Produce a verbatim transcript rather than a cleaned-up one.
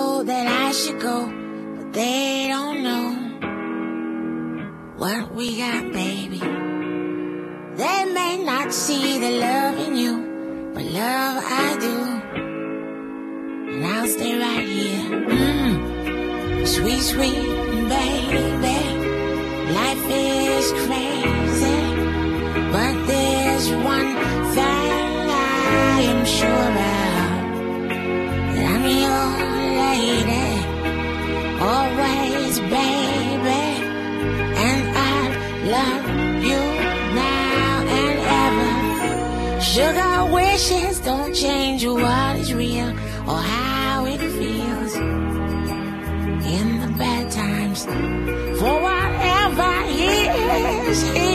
told that I should go, but they don't know what we got, baby. They may not see the love in you, but love I do. And I'll stay right here. Mm. Sweet, sweet baby. Life is crazy, but there's one thing I am sure of, that I'm your lady, always, baby. And I love you now and ever. Sugar wishes don't change what is real or how it feels in the bad times. For whatever is,